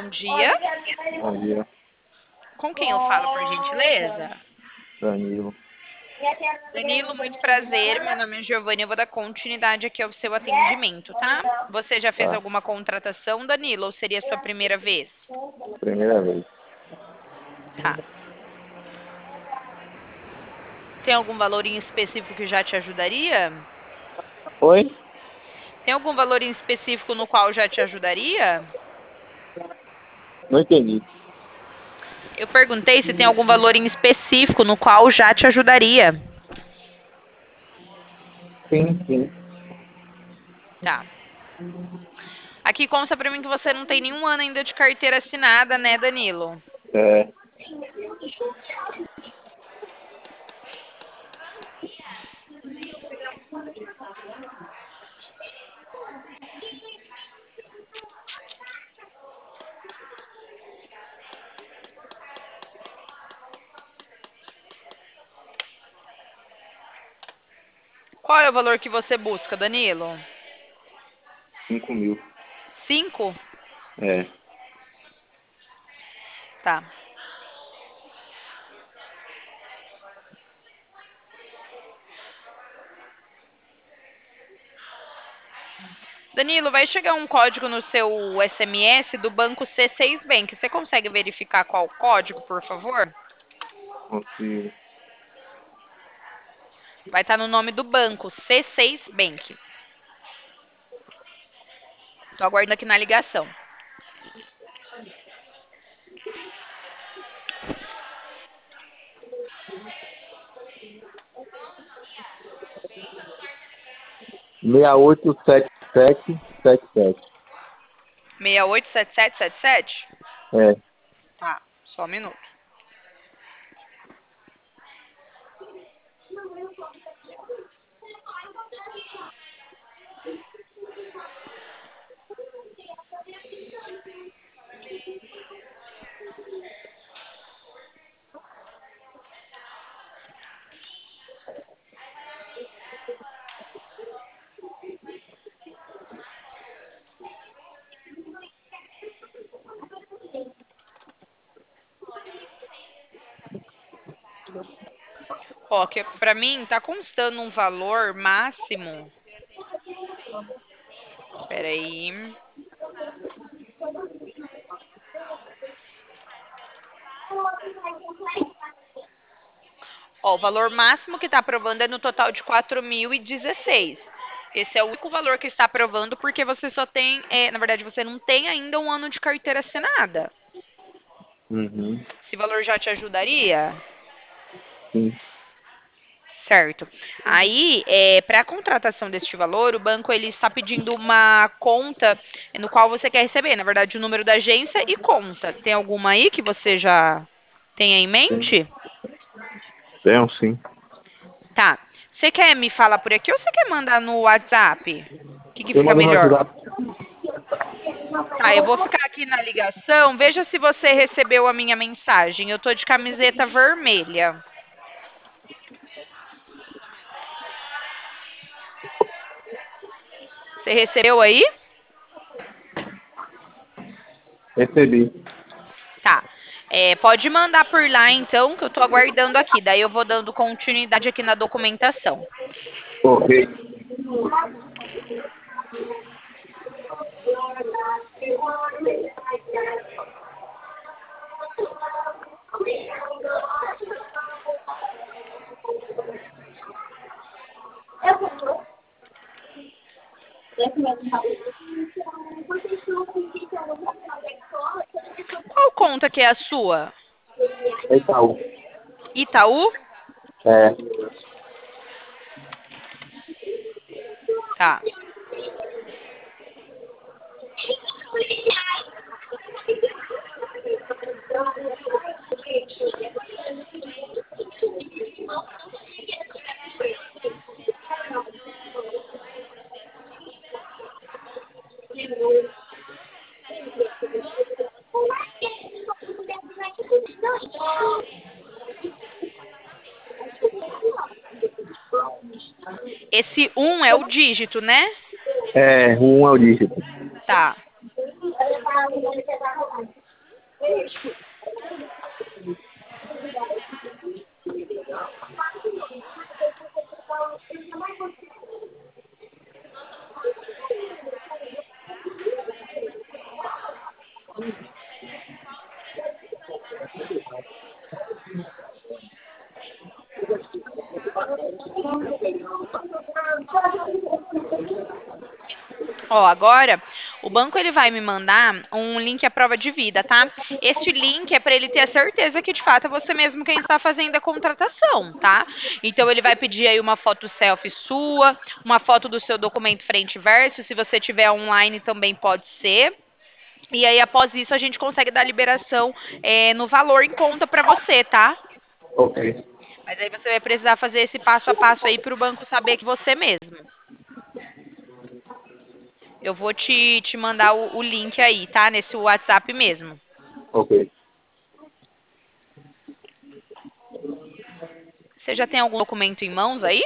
dia. Bom dia, Com quem eu falo, por gentileza? Danilo. Danilo, muito prazer. Meu nome é Giovanni. Eu vou dar continuidade aqui ao seu atendimento, tá? Você já fez Tá, alguma contratação, Danilo, ou seria a sua primeira vez? primeira vez. Tá. Tem algum valor em específico que já te ajudaria? Oi? Tem algum valor em específico no qual já te ajudaria? Não entendi. Eu perguntei se tem algum valor em específico no qual já te ajudaria. Sim, sim. Tá. Aqui consta pra mim que você não tem nenhum ano ainda de carteira assinada, né, Danilo? É, Qual é o valor que você busca, Danilo? 5.000. 5? É, Tá. Danilo, vai chegar um código no seu SMS do banco C6 Bank. Você consegue verificar qual o código, por favor? consigo. Vai estar no nome do banco, C6 Bank. Tô aguardando aqui na ligação. Meia oito sete sete sete sete. 687777? É, Tá, só um minuto. Ó, que pra mim tá constando um valor máximo. Espera aí. Ó, o valor máximo que está aprovando é no total de 4.016. Esse é o único valor que está aprovando porque você só tem, na verdade, você não tem ainda um ano de carteira assinada. uhum, Esse valor já te ajudaria? sim. Certo. Aí, para a contratação deste valor, o banco ele está pedindo uma conta no qual você quer receber, na verdade, o número da agência e conta. Tem alguma aí que você já tenha em Sim. mente? Tenho sim. Tá. Você quer me falar por aqui ou você quer mandar no WhatsApp? O que Eu fica mando no melhor? WhatsApp. Tá, eu vou ficar aqui na ligação. Veja se você recebeu a minha mensagem. Eu tô de camiseta vermelha. Você recebeu aí? Recebi. Tá. Pode mandar por lá então, que eu tô aguardando aqui. Daí eu vou dando continuidade aqui na documentação. Ok. Qual conta que é a sua? Itaú. Itaú? É, Tá. Esse um é o dígito, né? é, um é o dígito. Tá. Ó, agora o banco ele vai me mandar um link à prova de vida, tá? Este link é para ele ter a certeza que de fato é você mesmo quem está fazendo a contratação, tá? Então ele vai pedir aí uma foto selfie sua, uma foto do seu documento frente e verso, se você tiver online também pode ser. E aí após isso a gente consegue dar liberação no valor em conta para você, tá? Ok, Mas aí você vai precisar fazer esse passo a passo aí para o banco saber que você mesmo. Eu vou te mandar o link aí, tá? Nesse WhatsApp mesmo. ok. Você já tem algum documento em mãos aí?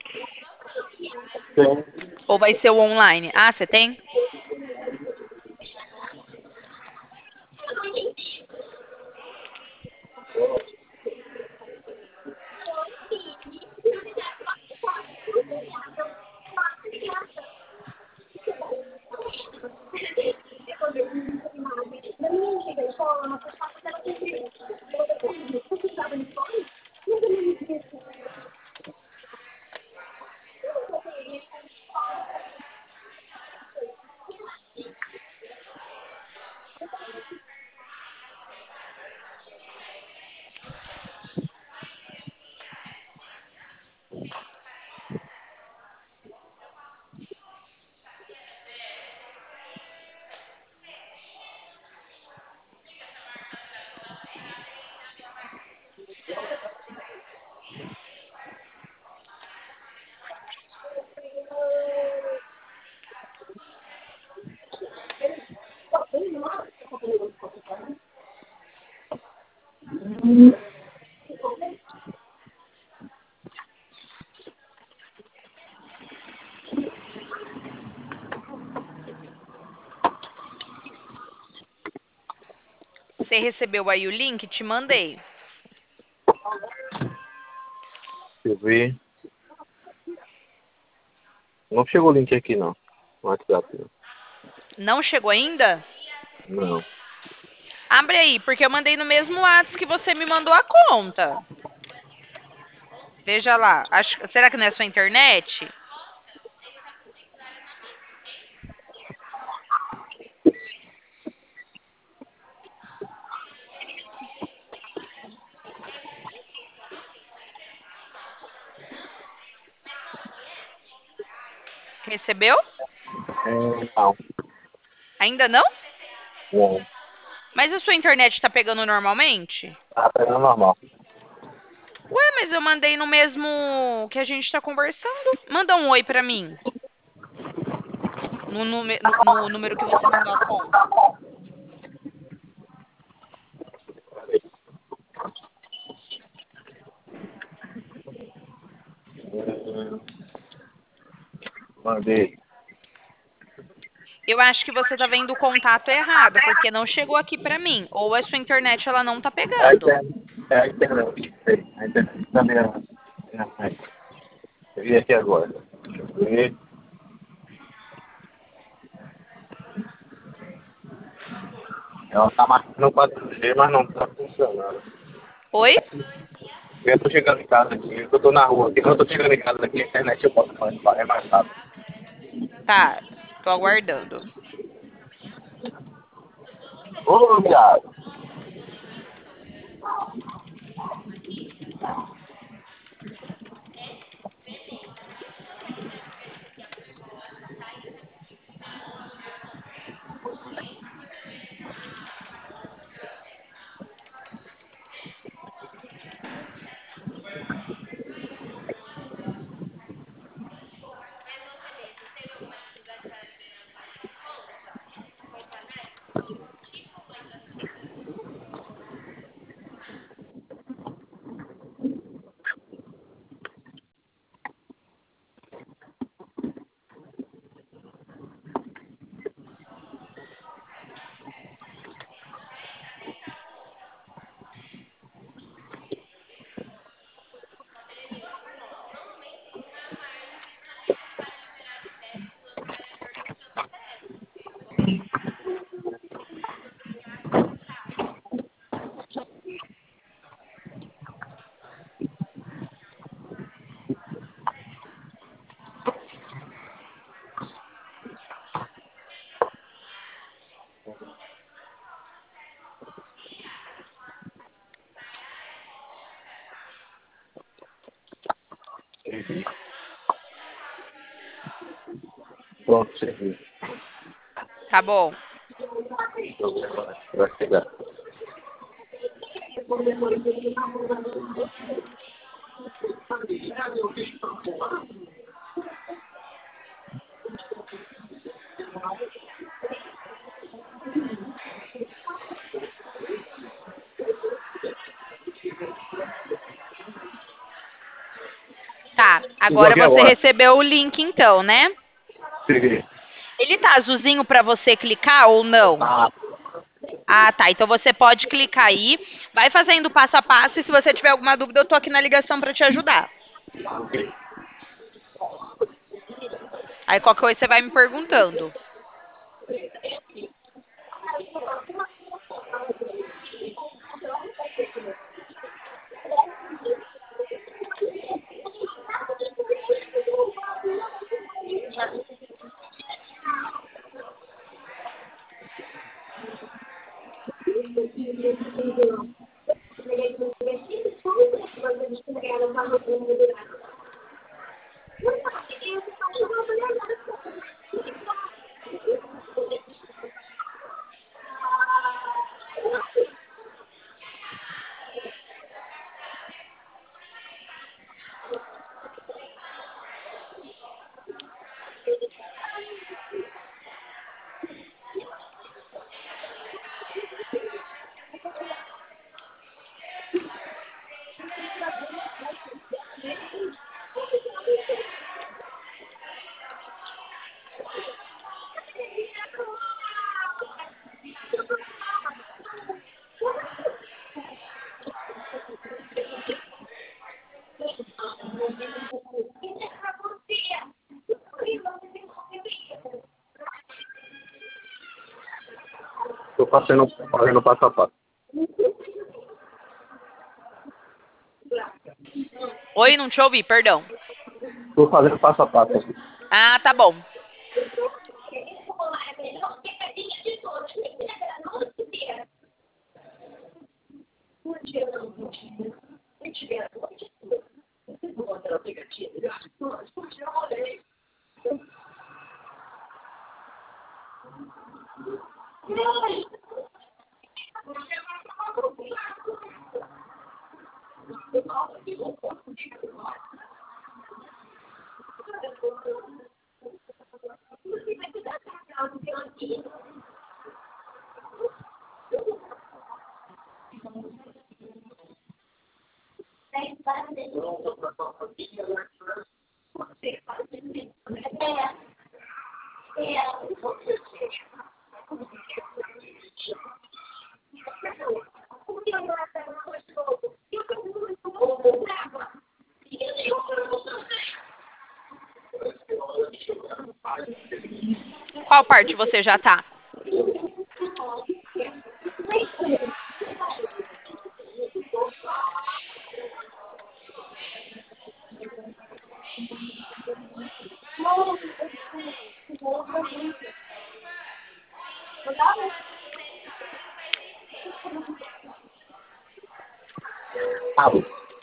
Tem. Ou vai ser o online? Ah, você tem? Você recebeu aí o link? Te mandei. Deixa eu ver. Não chegou o link aqui, não. No WhatsApp, não. Não chegou ainda? Não. Abre aí, porque eu mandei no mesmo WhatsApp que você me mandou a conta. Veja lá. Será que não é sua internet? Recebeu? Não. Ainda não? Não. Mas a sua internet está pegando normalmente? Tá pegando normal. Ué, mas eu mandei no mesmo que a gente está conversando. Manda um oi pra mim. No número que você mandou a conta. Mandei. Eu acho que você tá vendo o contato errado, porque não chegou aqui pra mim. Ou a sua internet ela não tá É a pegando. internet. É a internet. A internet também é internet. Eu vi aqui agora. Deixa eu ver. Ela tá marcando 4G, mas não tá funcionando. Oi? Eu tô chegando em casa aqui, eu tô na rua aqui. Quando eu tô chegando em casa aqui, a internet eu posso mais, é mais rápido. Tá, tô aguardando. Ô, viado. Pronto, serviço. Tá bom. Vai chegar. Tá, agora Joguei você agora. recebeu o link então, né? Peguei. Ele tá azulzinho para você clicar ou não? Ah, Ah, tá. Então você pode clicar aí, vai fazendo passo a passo e se você tiver alguma dúvida, eu tô aqui na ligação para te ajudar. ok. Aí qualquer coisa você vai me perguntando. Estou fazendo passo a passo. Oi, não te ouvi, perdão. Estou fazendo passo a passo. Ah, tá bom. Qual parte você já tá? Alô.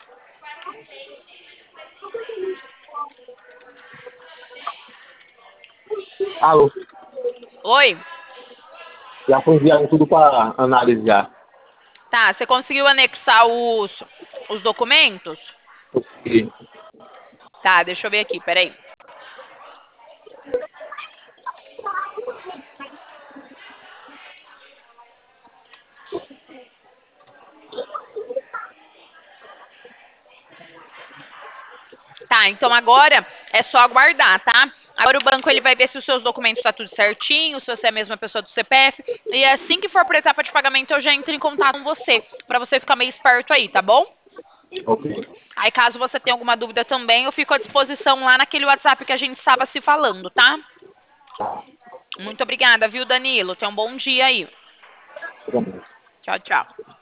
Alô. Oi? Já foi enviado tudo para análise já. Tá, você conseguiu anexar os documentos? Consegui. Tá, deixa eu ver aqui, peraí. Tá, então agora é só aguardar, tá? Agora o banco ele vai ver se os seus documentos estão tudo certinho, se você é a mesma pessoa do CPF. E assim que for para etapa de pagamento, eu já entro em contato com você, para você ficar meio esperto aí, tá bom? Ok. Aí caso você tenha alguma dúvida também, eu fico à disposição lá naquele WhatsApp que a gente estava se falando, tá? Tá. Muito obrigada, viu, Danilo? Tenha um bom dia aí. Tudo bem. Tchau, tchau.